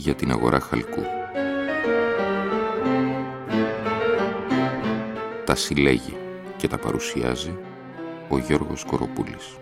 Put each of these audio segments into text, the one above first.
για την αγορά χαλκού. Τα συλλέγει και τα παρουσιάζει ο Γιώργος Κοροπούλης.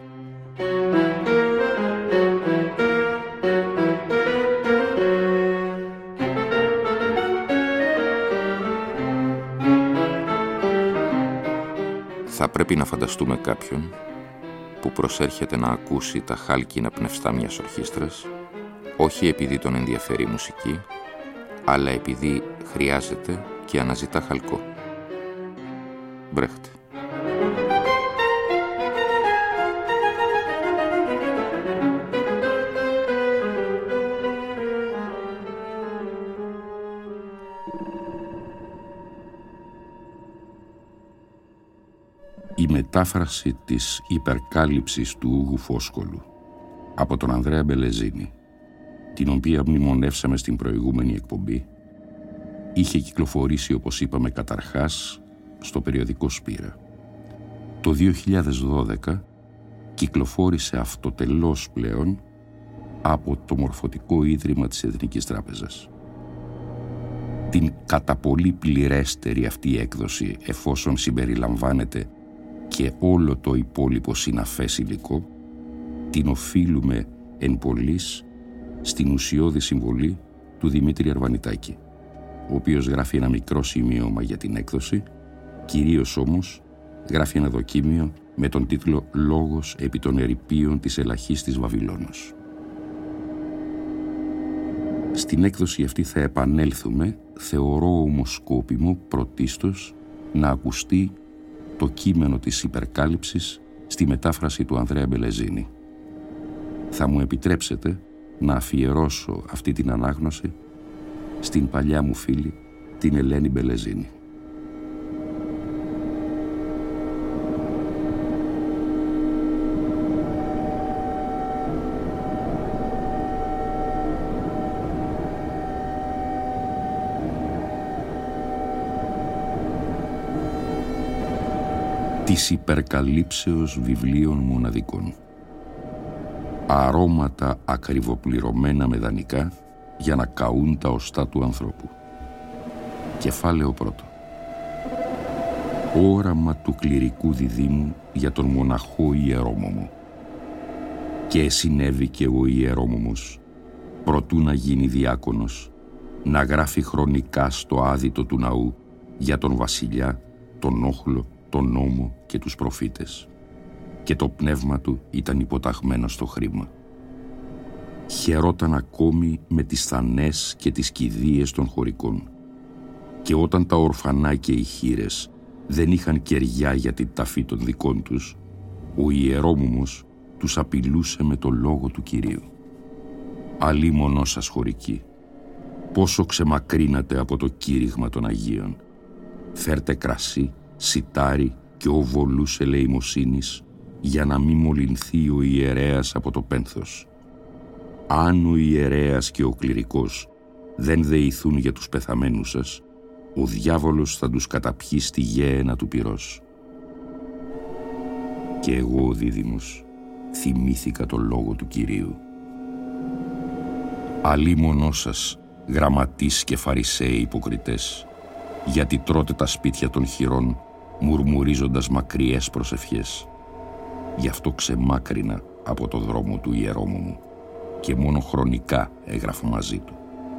Θα πρέπει να φανταστούμε κάποιον που προσέρχεται να ακούσει τα χάλκινα πνευστά μιας ορχήστρας, όχι επειδή τον ενδιαφέρει η μουσική, αλλά επειδή χρειάζεται και αναζητά χαλκό. Μπρέχτ. Η μετάφραση της υπερκάλυψης του Ούγου Φόσκολου από τον Ανδρέα Μπελεζίνη, την οποία μνημονεύσαμε στην προηγούμενη εκπομπή, είχε κυκλοφορήσει, όπως είπαμε καταρχάς, στο περιοδικό Σπύρα. Το 2012 κυκλοφόρησε αυτοτελώς πλέον από το Μορφωτικό Ίδρυμα της Εθνικής Τράπεζας. Την κατά πολύ πληρέστερη αυτή έκδοση, εφόσον συμπεριλαμβάνεται και όλο το υπόλοιπο συναφές υλικό, την οφείλουμε εν πολλοίς στην ουσιώδη συμβολή του Δημήτρη Αρβανιτάκη, ο οποίος γράφει ένα μικρό σημείωμα για την έκδοση, κυρίως όμως γράφει ένα δοκίμιο με τον τίτλο «Λόγος επί των ερειπίων της ελαχίστης Βαβυλώνος». Στην έκδοση αυτή θα επανέλθουμε, θεωρώ όμως σκόπιμο πρωτίστως να ακουστεί το κείμενο της υπερκάλυψης στη μετάφραση του Ανδρέα Μπελεζίνη. Θα μου επιτρέψετε να αφιερώσω αυτή την ανάγνωση στην παλιά μου φίλη, την Ελένη Μπελεζίνη. Της υπερκαλύψεως βιβλίων μοναδικών. Αρώματα ακριβοπληρωμένα με δανεικά για να καούν τα οστά του ανθρώπου. Κεφάλαιο πρώτο. Όραμα του κληρικού διδήμου για τον μοναχό ιερόμωμο. Και συνέβη και ο ιερόμωμος, προτού να γίνει διάκονος, να γράφει χρονικά στο άδειτο του ναού για τον βασιλιά, τον όχλο, τον νόμο και τους προφήτες, και το πνεύμα του ήταν υποταγμένο στο χρήμα. Χαιρόταν ακόμη με τις θανές και τις κηδείες των χωρικών, και όταν τα ορφανά και οι χήρες δεν είχαν κεριά για την ταφή των δικών τους, ο ιερόμουμος τους απειλούσε με το λόγο του Κυρίου. «Αλίμονό σας χωρικοί, πόσο ξεμακρύνατε από το κήρυγμα των Αγίων. Φέρτε κρασί, σιτάρι και οβολούς ελεημοσύνης, για να μη μολυνθεί ο ιερέας από το πένθος. Αν ο ιερέας και ο κληρικός δεν δεηθούν για τους πεθαμένους σας, ο διάβολος θα τους καταπιεί στη γέαινα του πυρός». Και εγώ, ο δίδυμος, θυμήθηκα το λόγο του Κυρίου. «Αλίμονό σας, γραμματείς και φαρισαίοι υποκριτές, γιατί τρώτε τα σπίτια των χειρών, μουρμουρίζοντας μακριές προσευχές. Γι' αυτό ξεμάκρινα από το δρόμο του ιερόμου και μόνο χρονικά έγραφα μαζί του».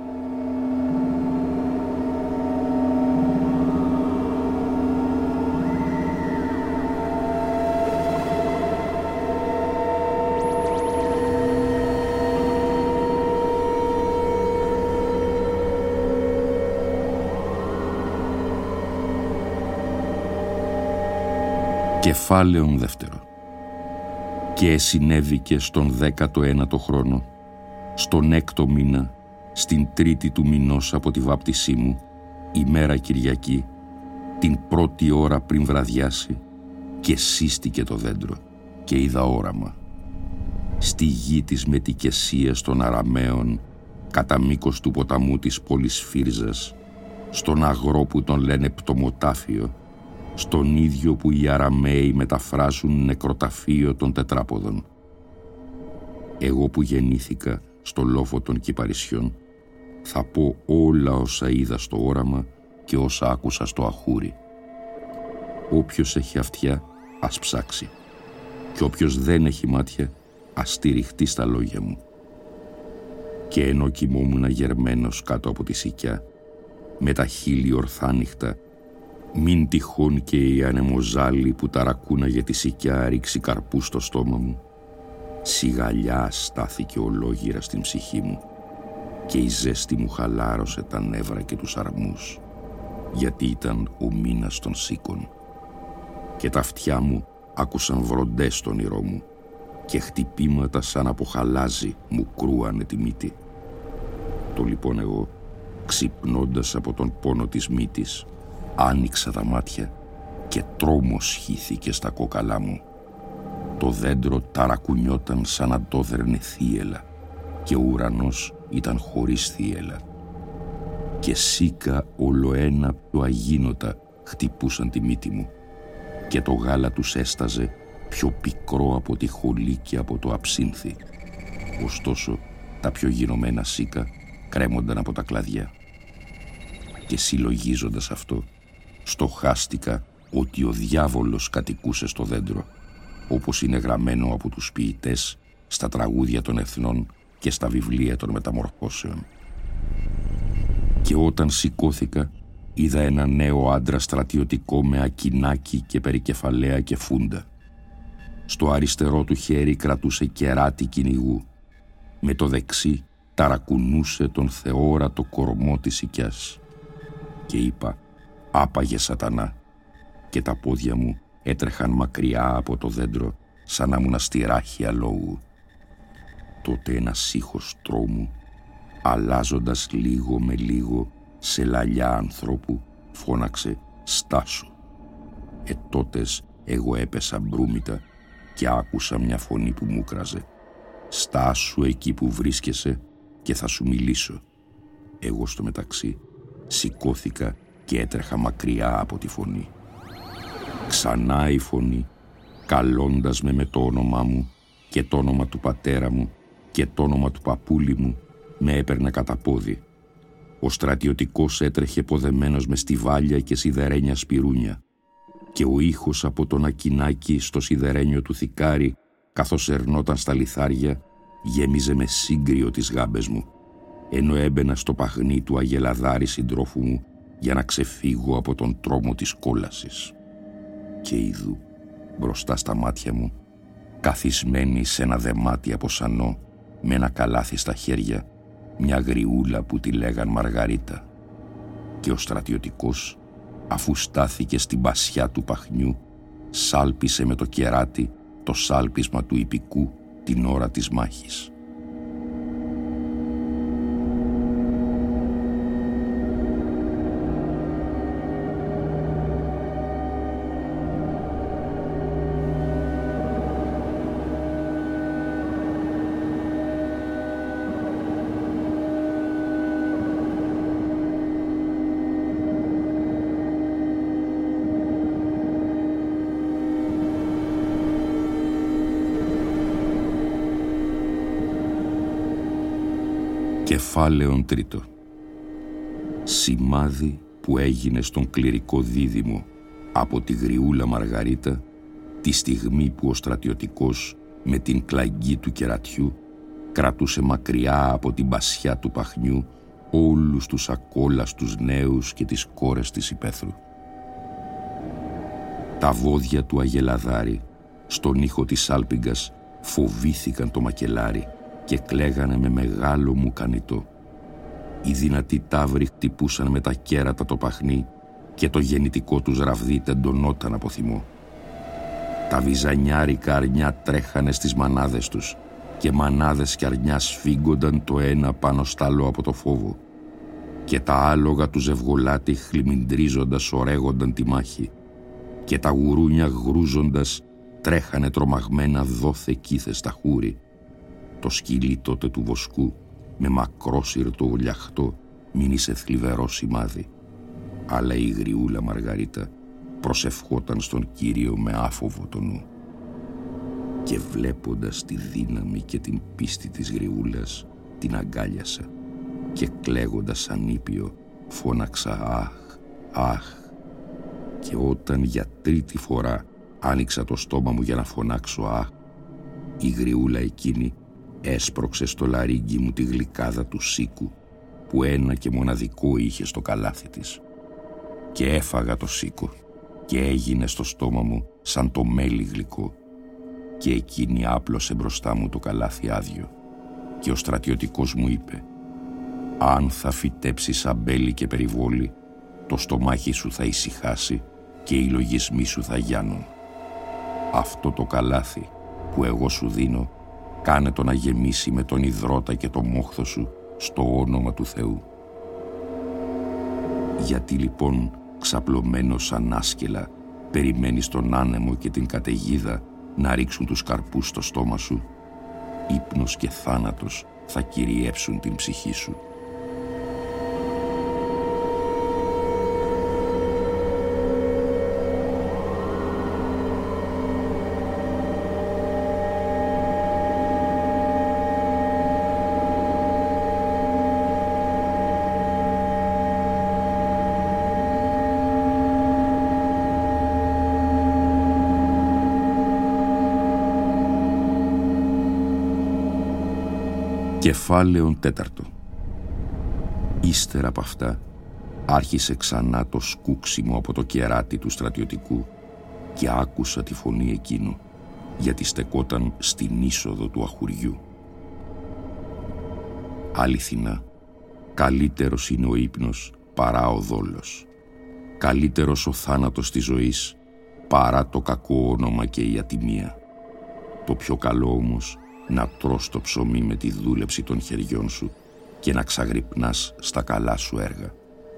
Κεφάλαιον δεύτερο. Και συνέβη και στον 19ο χρόνο, στον 6ο μήνα, στην 3η του μηνός από τη βάπτισή μου, ημέρα Κυριακή, την πρώτη ώρα πριν βραδιάσει, και σύστηκε το δέντρο και είδα όραμα. Στη γη της μετικεσίας των Αραμαίων, κατά μήκος του ποταμού της πόλης Φύρζας, στον αγρό που τον λένε Πτωμοτάφιο, στον ίδιο που οι Αραμαίοι μεταφράζουν νεκροταφείο των τετράποδων. Εγώ που γεννήθηκα στο λόφο των Κυπαρισιών, θα πω όλα όσα είδα στο όραμα και όσα άκουσα στο αχούρι. Όποιος έχει αυτιά, ας ψάξει. Και όποιος δεν έχει μάτια, ας στηριχτεί στα λόγια μου. Και ενώ κοιμόμουν γερμένος κάτω από τη σικιά, με τα χείλη ορθάνυχτα, μην τυχόν και η ανεμοζάλη που ταρακούναγε τη σικιά ρίξει καρπού στο στόμα μου, σιγαλιά στάθηκε ολόγυρα στην ψυχή μου και η ζέστη μου χαλάρωσε τα νεύρα και τους αρμούς, γιατί ήταν ο μήνας των σίκων. Και τα αυτιά μου άκουσαν βροντές στον όνειρό μου και χτυπήματα σαν από χαλάζι μου κρούανε τη μύτη. Το λοιπόν εγώ, ξυπνώντας από τον πόνο της μύτης, άνοιξα τα μάτια και τρόμος χύθηκε στα κόκαλά μου. Το δέντρο ταρακουνιόταν σαν να το δέρνε θύελα και ο ουρανός ήταν χωρίς θύελα. Και σίκα ολοένα πιο αγίνωτα χτυπούσαν τη μύτη μου και το γάλα τους έσταζε πιο πικρό από τη χολή και από το αψίνθι. Ωστόσο, τα πιο γινωμένα σίκα κρέμονταν από τα κλαδιά. Και συλλογίζοντας αυτό, στοχάστηκα ότι ο διάβολος κατοικούσε στο δέντρο, όπως είναι γραμμένο από τους ποιητές στα τραγούδια των εθνών και στα βιβλία των μεταμορφώσεων. Και όταν σηκώθηκα, είδα ένα νέο άντρα στρατιωτικό με ακινάκι και περικεφαλαία και φούντα. Στο αριστερό του χέρι κρατούσε κεράτη κυνηγού. Με το δεξί ταρακουνούσε τον θεόρατο κορμό της σικιάς. Και είπα, άπαγε σατανά, και τα πόδια μου έτρεχαν μακριά από το δέντρο σαν να ήμουν στη ράχη αλόγου. Τότε ένας ήχος τρόμου, αλλάζοντας λίγο με λίγο σε λαλιά ανθρώπου, φώναξε «Στάσου». Τότες εγώ έπεσα μπρούμητα και άκουσα μια φωνή που μου κράζε «Στάσου εκεί που βρίσκεσαι και θα σου μιλήσω». Εγώ στο μεταξύ σηκώθηκα και έτρεχα μακριά από τη φωνή. Ξανά η φωνή, καλώντας με το όνομά μου και το όνομα του πατέρα μου και το όνομα του παππούλη μου, με έπαιρνε κατά πόδι. Ο στρατιωτικός έτρεχε ποδεμένος με στιβάλια και σιδερένια σπιρούνια και ο ήχος από τον ακινάκι στο σιδερένιο του θικάρι, καθώς ερνόταν στα λιθάρια, γέμιζε με σύγκριο τις γάμπες μου, ενώ έμπαινα στο παχνί του αγελαδάρη συντρόφου μου για να ξεφύγω από τον τρόμο της κόλασης. Και ειδού, μπροστά στα μάτια μου, καθισμένη σε ένα δεμάτι από σανό, με ένα καλάθι στα χέρια, μια γριούλα που τη λέγαν Μαργαρίτα. Και ο στρατιωτικός, αφού στάθηκε στην πασιά του παχνιού, σάλπισε με το κεράτι το σάλπισμα του ιππικού την ώρα της μάχης. Κεφάλαιον τρίτο. Σημάδι που έγινε στον κληρικό δίδυμο από τη γριούλα Μαργαρίτα τη στιγμή που ο στρατιωτικός με την κλαγγί του κερατιού κρατούσε μακριά από την πασιά του παχνιού όλους τους ακόλαστους νέους και τις κόρες της υπαίθρου. Τα βόδια του αγελαδάρη στον ήχο της σάλπιγγας φοβήθηκαν το μακελάρι και κλαίγανε με μεγάλο μουκανιτό. Οι δυνατοί ταύροι χτυπούσαν με τα κέρατα το παχνί και το γεννητικό τους ραβδί τεντωνόταν από θυμό. Τα βυζανιάρικα αρνιά τρέχανε στις μανάδες τους και μανάδες και αρνιά σφίγγονταν το ένα πάνω στ' άλλο από το φόβο και τα άλογα του ζευγολάτι χλιμιντρίζοντας ωρέγονταν τη μάχη και τα γουρούνια γρούζοντας τρέχανε τρομαγμένα δόθε κήθε στα χούρι. Το σκυλί τότε του βοσκού με μακρόσυρτο λιαχτό μείνησε θλιβερό σημάδι, αλλά η γριούλα Μαργαρίτα προσευχόταν στον Κύριο με άφοβο το νου. Και βλέποντας τη δύναμη και την πίστη της γριούλας, την αγκάλιασα και κλαίγοντας σαν ήπιο φώναξα «Αχ, αχ». Και όταν για τρίτη φορά άνοιξα το στόμα μου για να φωνάξω «Αχ», η γριούλα εκείνη έσπρωξε στο λαρύγγι μου τη γλυκάδα του σίκου που ένα και μοναδικό είχε στο καλάθι της. Και έφαγα το σίκο και έγινε στο στόμα μου σαν το μέλι γλυκό, και εκείνη άπλωσε μπροστά μου το καλάθι άδειο, και ο στρατιωτικός μου είπε «Αν θα φυτέψεις αμπέλι και περιβόλι, το στομάχι σου θα ησυχάσει και οι λογισμοί σου θα γιάνουν. Αυτό το καλάθι που εγώ σου δίνω, κάνε το να γεμίσει με τον υδρότα και το μόχθο σου στο όνομα του Θεού». Γιατί λοιπόν ξαπλωμένος σαν άσκελα περιμένεις τον άνεμο και την καταιγίδα να ρίξουν τους καρπούς στο στόμα σου? Ύπνος και θάνατος θα κυριεύσουν την ψυχή σου. Κεφάλαιον 4. Ύστερα από αυτά άρχισε ξανά το σκούξιμο από το κεράτι του στρατιωτικού και άκουσα τη φωνή εκείνου, γιατί στεκόταν στην είσοδο του αχουριού. Αληθινά, καλύτερος είναι ο ύπνος παρά ο δόλος. Καλύτερος ο θάνατος της ζωής παρά το κακό όνομα και η ατιμία. Το πιο καλό όμως να τρως το ψωμί με τη δούλεψη των χεριών σου και να ξαγρυπνάς στα καλά σου έργα.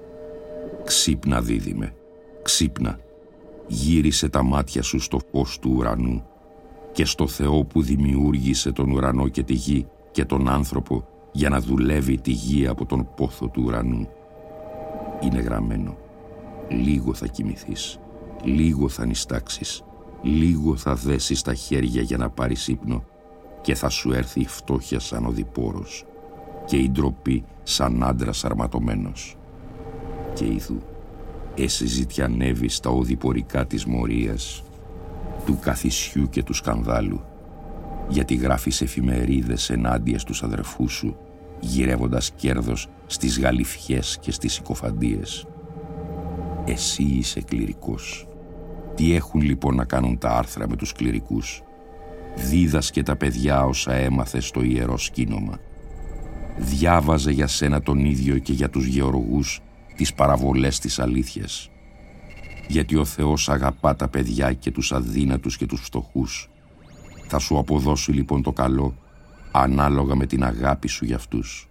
Ξύπνα, δίδυμε, ξύπνα, γύρισε τα μάτια σου στο φως του ουρανού και στο Θεό που δημιούργησε τον ουρανό και τη γη και τον άνθρωπο για να δουλεύει τη γη από τον πόθο του ουρανού. Είναι γραμμένο, λίγο θα κοιμηθείς, λίγο θα νηστάξεις, λίγο θα δέσεις τα χέρια για να πάρεις ύπνο και θα σου έρθει η φτώχεια σαν οδηπόρος και η ντροπή σαν άντρας αρματωμένος. Και ιδού, εσύ ζητιανεύεις τα οδηπορικά της μορίας, του καθησιού και του σκανδάλου, γιατί γράφεις εφημερίδες ενάντια στους αδερφούς σου, γυρεύοντας κέρδος στις γαλιφιές και στις συκοφαντίες. Εσύ είσαι κληρικός. Τι έχουν λοιπόν να κάνουν τα άρθρα με τους κληρικούς? Δίδασκε τα παιδιά όσα έμαθε στο ιερό σκήνομα. Διάβαζε για σένα τον ίδιο και για τους γεωργούς τις παραβολές της αλήθειας. Γιατί ο Θεός αγαπά τα παιδιά και τους αδύνατους και τους φτωχούς. Θα σου αποδώσει λοιπόν το καλό ανάλογα με την αγάπη σου για αυτούς.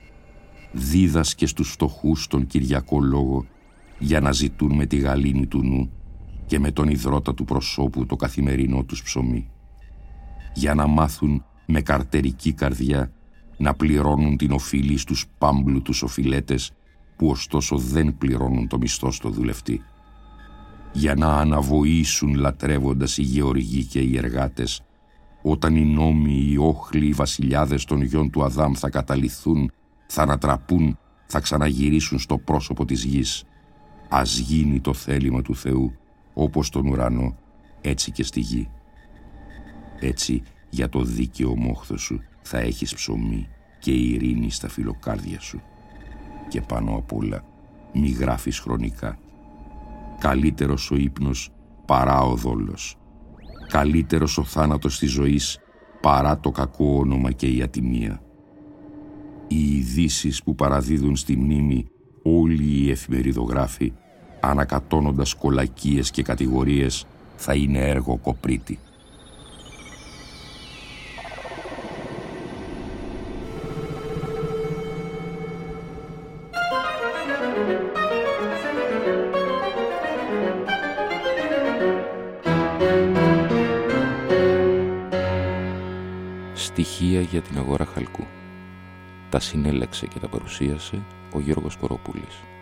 Δίδασκε στους φτωχούς τον Κυριακό λόγο για να ζητούν με τη γαλήνη του νου και με τον υδρότα του προσώπου το καθημερινό τους ψωμί. Για να μάθουν με καρτερική καρδιά να πληρώνουν την οφείλη στους πάμπλουτους οφειλέτες που ωστόσο δεν πληρώνουν το μισθό στο δουλευτή. Για να αναβοήσουν λατρεύοντας οι γεωργοί και οι εργάτες όταν οι νόμοι, οι όχλοι, οι βασιλιάδες των γιών του Αδάμ θα καταλυθούν, θα ανατραπούν, θα ξαναγυρίσουν στο πρόσωπο της γης. Ας γίνει το θέλημα του Θεού όπως στον ουρανό, έτσι και στη γη. Έτσι για το δίκαιο μόχθο σου θα έχεις ψωμί και ειρήνη στα φιλοκάρδια σου. Και πάνω απ' όλα μη γράφεις χρονικά. Καλύτερος ο ύπνος παρά ο δόλος. Καλύτερος ο θάνατος της ζωής παρά το κακό όνομα και η ατιμία. Οι ειδήσεις που παραδίδουν στη μνήμη όλοι οι εφημεριδογράφοι, ανακατώνοντας κολακίες και κατηγορίες, θα είναι έργο κοπρίτη. Στοιχεία για την αγορά χαλκού. Τα συνέλεξε και τα παρουσίασε ο Γιώργος Κοροπούλης.